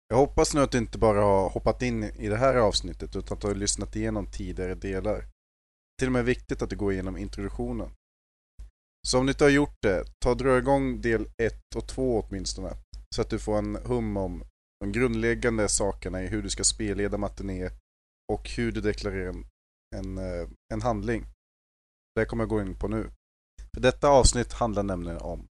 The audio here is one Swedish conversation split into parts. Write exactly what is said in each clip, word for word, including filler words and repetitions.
Jag hoppas nu att du inte bara har hoppat in i det här avsnittet utan att du har lyssnat igenom tidigare delar. Till och med viktigt att du går igenom introduktionen. Så om du inte har gjort det, ta och dra igång del ett och två åtminstone. Så att du får en hum om de grundläggande sakerna i hur du ska spelleda matiné och hur du deklarerar en, en, en handling. Det kommer jag gå in på nu. För detta avsnitt handlar nämligen om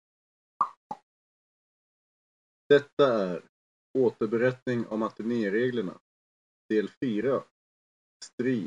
Detta är återberättning om matinéreglerna, del fyra, strid.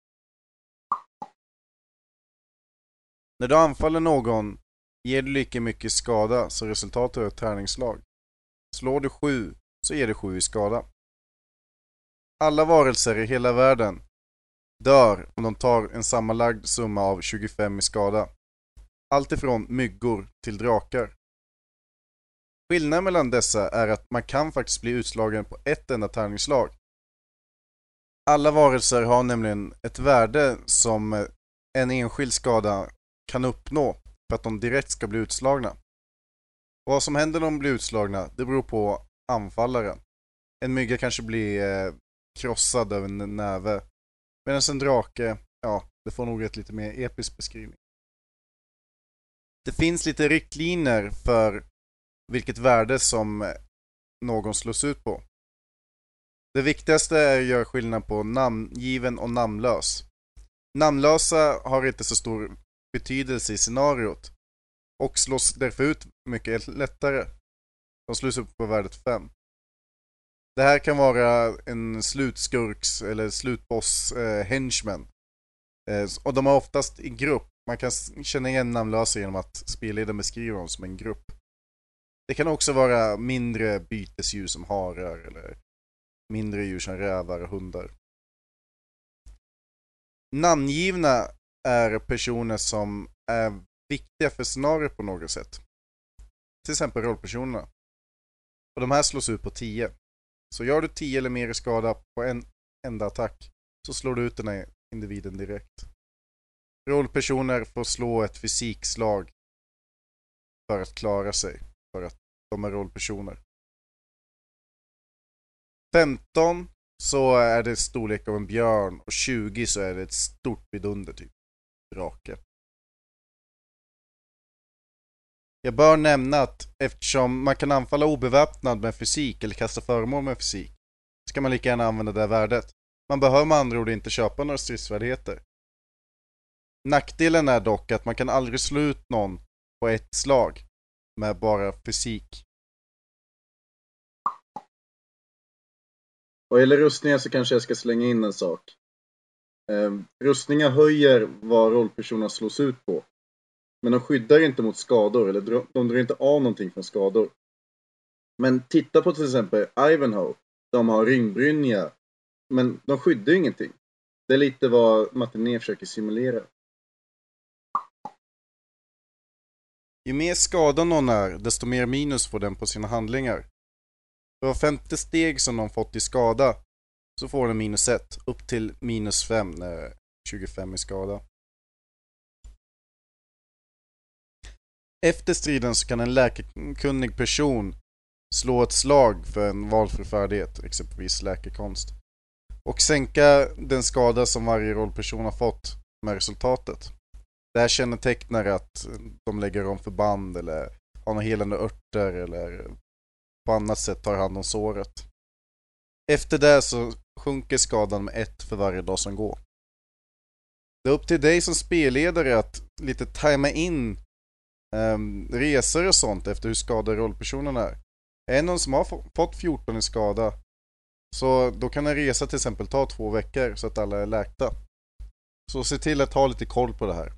när du anfaller någon ger du lika mycket skada så resultatet är ett tärningsslag. Slår du sju så ger du sju i skada. Alla varelser i hela världen dör om de tar en sammanlagd summa av tjugofem i skada. Allt ifrån myggor till drakar. Skillnaden mellan dessa är att man kan faktiskt bli utslagen på ett enda tärningsslag. Alla varelser har nämligen ett värde som en enskild skada kan uppnå för att de direkt ska bli utslagna. Och vad som händer när de blir utslagna, det beror på anfallaren. En mygga kanske blir eh, krossad av en näve. Medan en drake, ja, det får nog ett lite mer episk beskrivning. Det finns lite riktlinjer för vilket värde som någon slås ut på. Det viktigaste är att göra skillnad på namngiven och namnlös. Namnlösa har inte så stor betydelse i scenariot och slås därför ut mycket lättare. De slås upp på värdet fem. Det här kan vara en slutskurks eller slutboss eh, henchman. Eh, och de är oftast i grupp. Man kan känna igen namnlösa genom att spelledaren beskriver dem som en grupp. Det kan också vara mindre bytesdjur som harar eller mindre djur som rävar och hundar. Namngivna är personer som är viktiga för scenariot på något sätt. Till exempel rollpersonerna. Och de här slås ut på tio. Så gör du tio eller mer i skada på en enda attack så slår du ut den här individen direkt. Rollpersoner får slå ett fysikslag för att klara sig. För att de är rollpersoner. femton så är det storlek av en björn och tjugo så är det ett stort vidunder typ drake. Jag bör nämna att eftersom man kan anfalla obeväpnad med fysik eller kasta föremål med fysik så kan man lika gärna använda det här värdet. Man behöver med andra ord inte köpa några stridsfärdigheter. Nackdelen är dock att man kan aldrig slå ut någon på ett slag med bara fysik. Vad gäller rustningar så kanske jag ska slänga in en sak. Eh, rustningar höjer vad rollpersonerna slås ut på. Men de skyddar inte mot skador eller dr- de drar inte av någonting från skador. Men titta på till exempel Ivanhoe. De har ringbrynja. Men de skyddar ingenting. Det är lite vad matiné försöker simulera. Ju mer skada någon är, desto mer minus får den på sina handlingar. För var femte steg som någon fått i skada så får den minus ett, upp till minus fem när tjugofem i skada. Efter striden så kan en läkekunnig person slå ett slag för en valfri färdighet, exempelvis läkekonst, och sänka den skada som varje rollperson har fått med resultatet. Det här kännetecknar att de lägger om förband eller har några helande örter eller på annat sätt tar hand om såret. Efter det så sjunker skadan med ett för varje dag som går. Det är upp till dig som spelledare att lite tajma in um, resor och sånt efter hur skadade rollpersonen är. Är någon som har fått fjorton i skada så då kan en resa till exempel ta två veckor så att alla är läkta. Så se till att ha lite koll på det här.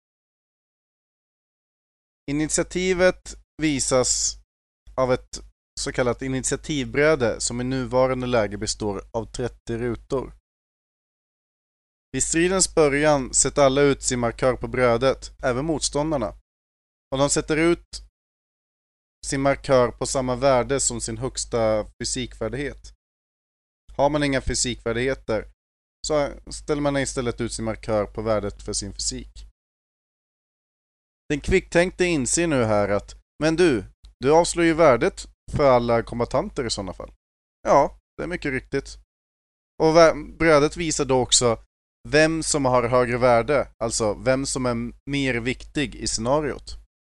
Initiativet visas av ett så kallat initiativbräde som i nuvarande läge består av trettio rutor. Vid stridens början sätter alla ut sin markör på brädet, även motståndarna. Och de sätter ut sin markör på samma värde som sin högsta fysikfärdighet. Har man inga fysikfärdigheter så ställer man istället ut sin markör på värdet för sin fysik. Den kvicktänkte inser nu här att men du, du avslår ju värdet för alla kombatanter i sådana fall. Ja, det är mycket riktigt. Och brädet visar då också vem som har högre värde, alltså vem som är mer viktig i scenariot.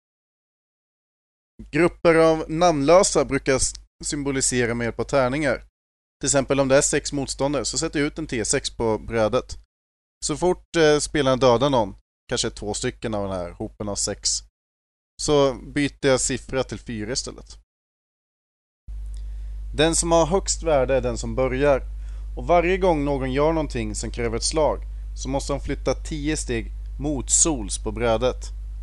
Grupper av namnlösa brukar symbolisera med hjälp av tärningar. Till exempel om det är sex motståndare så sätter jag ut en T sex på brädet. Så fort eh, spelaren dödar någon, kanske två stycken av den här hopen av sex, så byter jag siffra till fyra istället. Den som har högst värde är den som börjar. Och varje gång någon gör någonting som kräver ett slag så måste de flytta tio steg mot sols på brädet.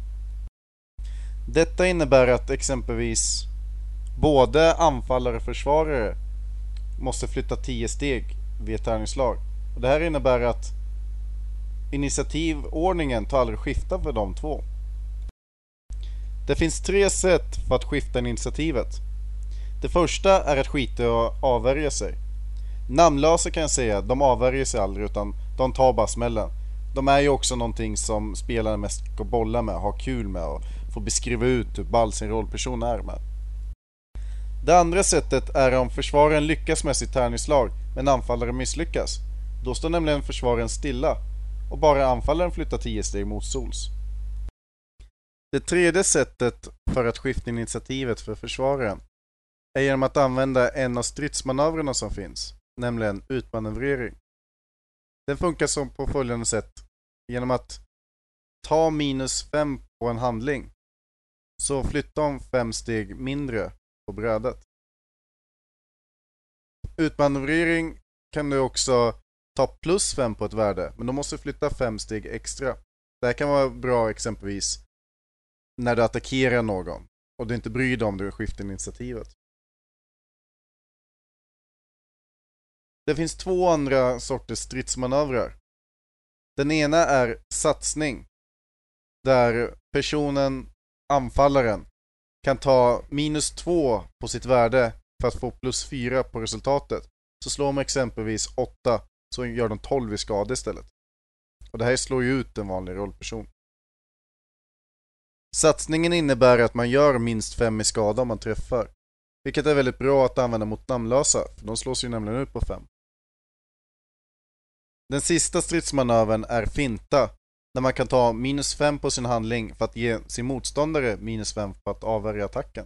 Detta innebär att exempelvis både anfallare och försvarare måste flytta tio steg vid ett tärningsslag. Och det här innebär att initiativordningen tar aldrig skifta för de två. Det finns tre sätt för att skifta initiativet. Det första är att skita och avvärja sig. Namnlösa kan jag säga, de avvärjer sig aldrig utan de tar bara smällen. De är ju också någonting som spelarna mest ska bolla med, ha kul med och få beskriva ut hur ball sin rollperson är med. Det andra sättet är om försvararen lyckas med sitt tärningsslag men anfallaren misslyckas. Då står nämligen försvararen stilla och bara anfallaren flyttar tio steg mot sols. Det tredje sättet för att skifta initiativet för försvararen är genom att använda en av stridsmanövrarna som finns, nämligen utmanövrering. Den funkar som på följande sätt: genom att ta minus fem på en handling så flyttar de fem steg mindre på brädet. Utmanövrering kan du också ta plus fem på ett värde, men då måste du flytta fem steg extra. Det här kan vara bra exempelvis när du attackerar någon och du inte bryr dig om du skiftar initiativet. Det finns två andra sorters stridsmanövrar. Den ena är satsning, där personen, anfallaren, kan ta minus två på sitt värde för att få plus fyra på resultatet. Så slår de exempelvis åtta, så gör de tolv i skada istället. Och det här slår ju ut en vanlig rollperson. Satsningen innebär att man gör minst fem i skada om man träffar, vilket är väldigt bra att använda mot namnlösa, för de slås ju nämligen ut på fem. Den sista stridsmanövern är finta, där man kan ta minus fem på sin handling för att ge sin motståndare minus fem för att avvärja attacken.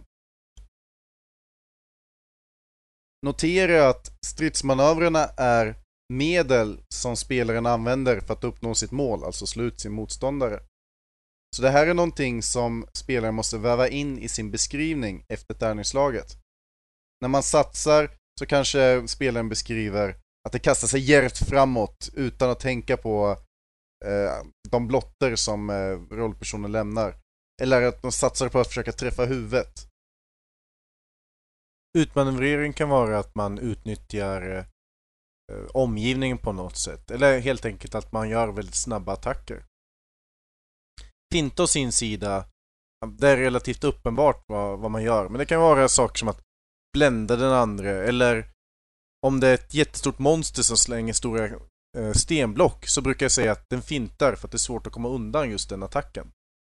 Notera att stridsmanövrarna är medel som spelaren använder för att uppnå sitt mål, alltså slå ut sin motståndare. Så det här är någonting som spelaren måste väva in i sin beskrivning efter tärningslaget. När man satsar så kanske spelaren beskriver att det kastar sig djärvt framåt utan att tänka på eh, de blotter som eh, rollpersonen lämnar. Eller att de satsar på att försöka träffa huvudet. Utmanövrering kan vara att man utnyttjar eh, omgivningen på något sätt. Eller helt enkelt att man gör väldigt snabba attacker. Finta å sin sida, det är relativt uppenbart vad, vad man gör. Men det kan vara saker som att blända den andra. Eller om det är ett jättestort monster som slänger stora eh, stenblock, så brukar jag säga att den fintar för att det är svårt att komma undan just den attacken.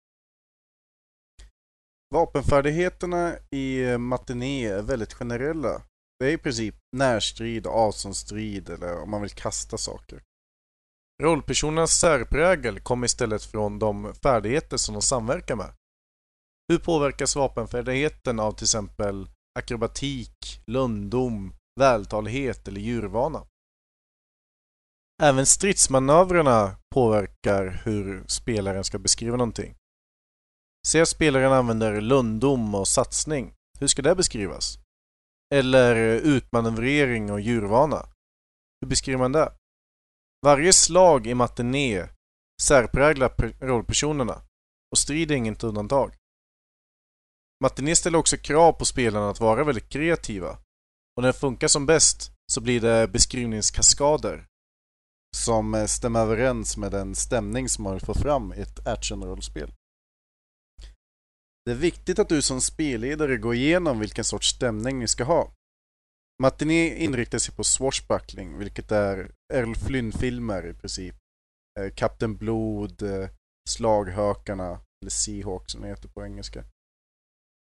Vapenfärdigheterna i Matiné är väldigt generella. Det är i princip närstrid, avståndsstrid eller om man vill kasta saker. Rollpersonernas särprägel kommer istället från de färdigheter som de samverkar med. Hur påverkas vapenfärdigheten av till exempel akrobatik, lönndom, vältalighet eller djurvana? Även stridsmanövrarna påverkar hur spelaren ska beskriva någonting. Se att spelaren använder lönndom och satsning. Hur ska det beskrivas? Eller utmanövrering och djurvana. Hur beskriver man det? Varje slag i Matiné särpräglar rollpersonerna och strid är inget undantag. Matiné ställer också krav på spelarna att vara väldigt kreativa. Och när det funkar som bäst så blir det beskrivningskaskader som stämmer överens med den stämning som man får fram i ett actionrollspel. Det är viktigt att du som spelledare går igenom vilken sorts stämning ni ska ha. Matiné inriktar sig på swashbuckling, vilket är Errol Flynn-filmer i princip. Kapten Blod, Slaghökarna, eller Seahawk som det heter på engelska.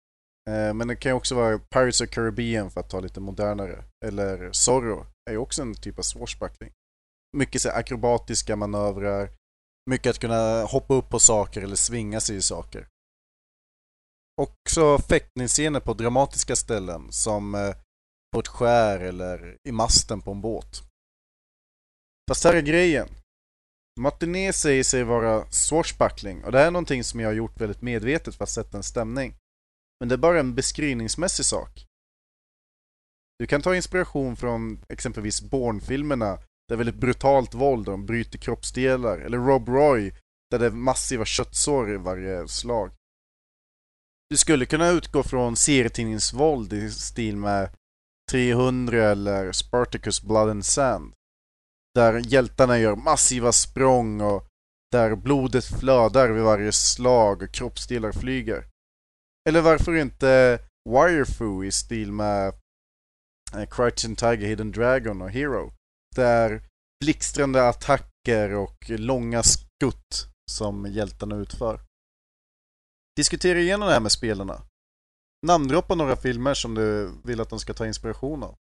Eh, men det kan ju också vara Pirates of Caribbean för att ta lite modernare. Eller Zorro är ju också en typ av swashbuckling. Mycket så här akrobatiska manövrar. Mycket att kunna hoppa upp på saker eller svinga sig i saker. Också fäktningsscener på dramatiska ställen som eh, på ett skär eller i masten på en båt. Fast här är grejen. Martinet säger sig vara swashbuckling och det är någonting som jag har gjort väldigt medvetet för att sätta en stämning. Men det är bara en beskrivningsmässig sak. Du kan ta inspiration från exempelvis Bourne-filmerna där det är väldigt brutalt våld och de bryter kroppsdelar. Eller Rob Roy där det är massiva köttsår i varje slag. Du skulle kunna utgå från serietidningsvåld i stil med trehundra eller Spartacus Blood and Sand. Där hjältarna gör massiva språng och där blodet flödar vid varje slag och kroppsdelar flyger. Eller varför inte Wirefu i stil med Crouching Tiger, Hidden Dragon och Hero. Där blixtrande attacker och långa skutt som hjältarna utför. Diskutera igenom det här med spelarna. Namndroppa några filmer som du vill att de ska ta inspiration av.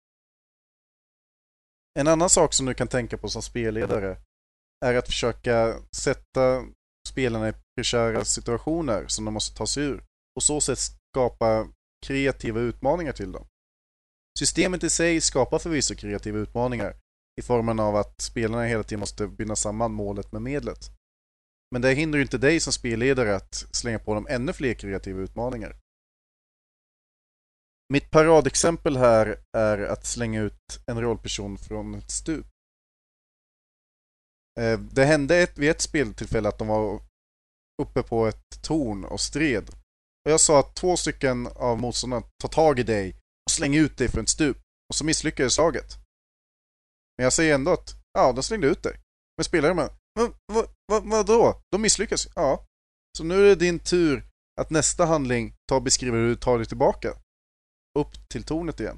En annan sak som du kan tänka på som spelledare är att försöka sätta spelarna i prekära situationer som de måste ta sig ur. Och så sätt skapa kreativa utmaningar till dem. Systemet i sig skapar förvisso kreativa utmaningar i formen av att spelarna hela tiden måste binda samman målet med medlet. Men det hindrar ju inte dig som spelledare att slänga på dem ännu fler kreativa utmaningar. Mitt paradexempel här är att slänga ut en rollperson från ett stup. Det hände ett, vid ett speltillfälle att de var uppe på ett torn och stred. Och jag sa att två stycken av motståndarna tar tag i dig och slänger ut dig från ett stup. Och så misslyckades slaget. Men jag säger ändå att ja, de slängde ut dig. Men spelaren med, men vad, vad, vad då? De misslyckas. Ja. Så nu är det din tur att nästa handling ta och beskriva hur du tar dig tillbaka. Upp till tornet igen.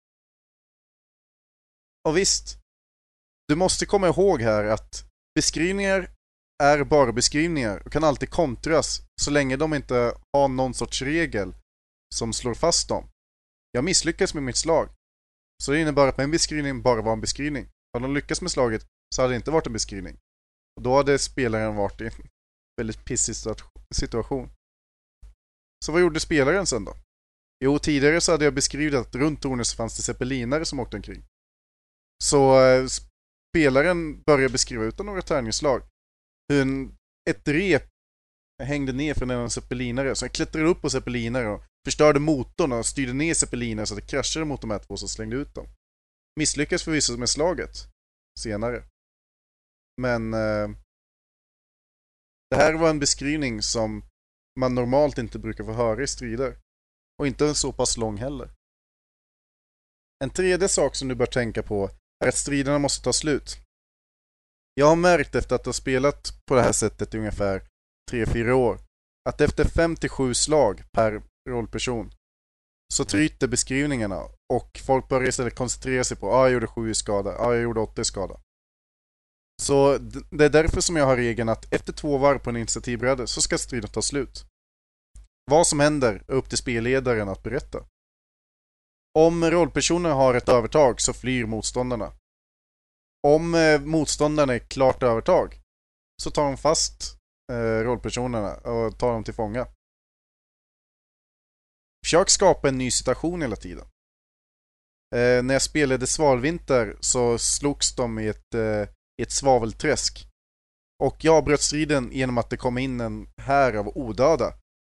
Och visst, du måste komma ihåg här att beskrivningar är bara beskrivningar och kan alltid kontras så länge de inte har någon sorts regel som slår fast dem. Jag misslyckas med mitt slag. Så det innebär att min beskrivning bara var en beskrivning. Om de lyckas med slaget så hade det inte varit en beskrivning. Och då hade spelaren varit i en väldigt pissig situation. Så vad gjorde spelaren sen då? Jo, tidigare så hade jag beskrivit att runt tornet så fanns det zeppelinare som åkte omkring. Så eh, spelaren började beskriva utan några tärningsslag hur en, ett rep hängde ner från en zeppelinare. Så jag klättrade upp på zeppelinare och förstörde motorn och styrde ner zeppelinare så att det kraschade mot de här två som slängde ut dem. Misslyckades förvisso med slaget senare. Men eh, det här var en beskrivning som man normalt inte brukar få höra i strider. Och inte så pass lång heller. En tredje sak som du bör tänka på är att striderna måste ta slut. Jag har märkt efter att ha spelat på det här sättet i ungefär tre fyra år att efter fem till sju slag per rollperson så tryter beskrivningarna och folk börjar istället koncentrera sig på ah, jag gjorde sju skada, ah, jag gjorde åtta skada. Så det är därför som jag har regeln att efter två varv på en initiativbräde så ska striden ta slut. Vad som händer är upp till spelledaren att berätta. Om rollpersonen har ett övertag så flyr motståndarna. Om eh, motståndarna är klart övertag så tar de fast eh, rollpersonerna och tar dem till fånga. Försök skapa en ny situation hela tiden. Eh, när jag spelade Svalvinter så slogs de i ett, eh, i ett svavelträsk. Och jag avbröt striden genom att det kom in en här av odöda.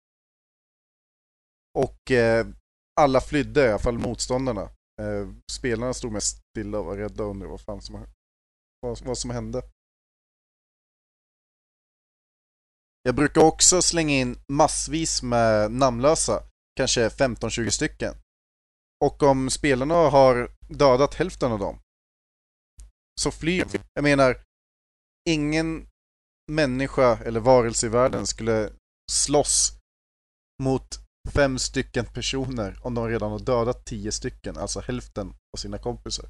Och eh, alla flydde, i alla fall motståndarna. Eh, spelarna stod mest stilla och var rädda under vad fan som, vad, vad som hände. Jag brukar också slänga in massvis med namnlösa, kanske femton tjugo stycken. Och om spelarna har dödat hälften av dem så flyr de. Jag menar, ingen människa eller varelse i världen skulle slåss mot fem stycken personer om de redan har dödat tio stycken, alltså hälften av sina kompisar.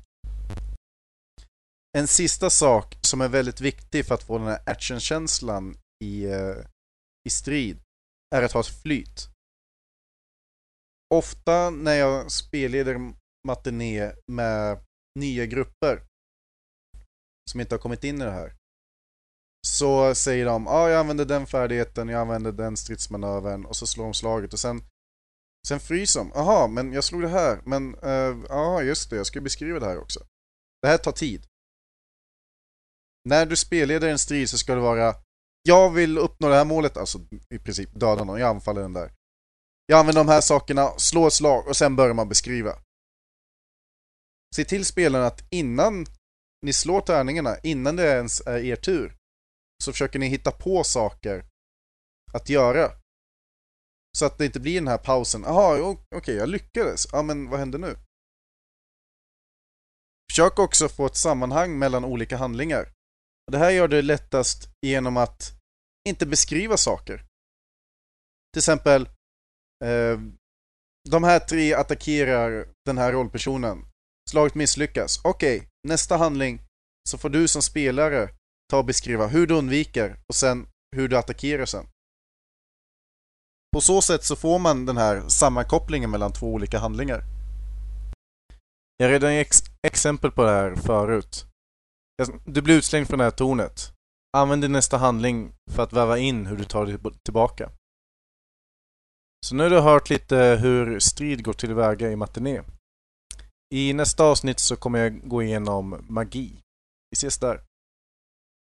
En sista sak som är väldigt viktig för att få den här actionkänslan i, i strid är att ha ett flyt. ofta när jag spelleder matiné med nya grupper som inte har kommit in i det här, så säger de, ja ah, jag använder den färdigheten, jag använder den stridsmanövern, och så slår de slaget och sen sen fryser de. Jaha, men jag slog det här, men ja uh, just det, jag ska beskriva det här också. Det här tar tid. När du spelleder en strid så ska det vara, jag vill uppnå det här målet, alltså i princip döda någon, jag anfaller den där. Jag använder de här sakerna, slår ett slag och sen börjar man beskriva. Se till spelarna att innan ni slår tärningarna, innan det ens är er tur, så försöker ni hitta på saker att göra. Så att det inte blir den här pausen. Jaha, okej, okay, jag lyckades. Ja, men vad händer nu? Försök också få ett sammanhang mellan olika handlingar. Det här gör det lättast genom att inte beskriva saker. Till exempel, eh, de här tre attackerar den här rollpersonen. Slaget misslyckas. Okej, okay, nästa handling så får du som spelare ta och beskriva hur du undviker och sen hur du attackerar sen. På så sätt så får man den här sammankopplingen mellan två olika handlingar. Jag har redan ex- exempel på det här förut. Du blir utslängd från det här tornet. Använd din nästa handling för att väva in hur du tar dig tillbaka. Så nu har du hört lite hur strid går tillväga i matiné. I nästa avsnitt så kommer jag gå igenom magi. Vi ses där.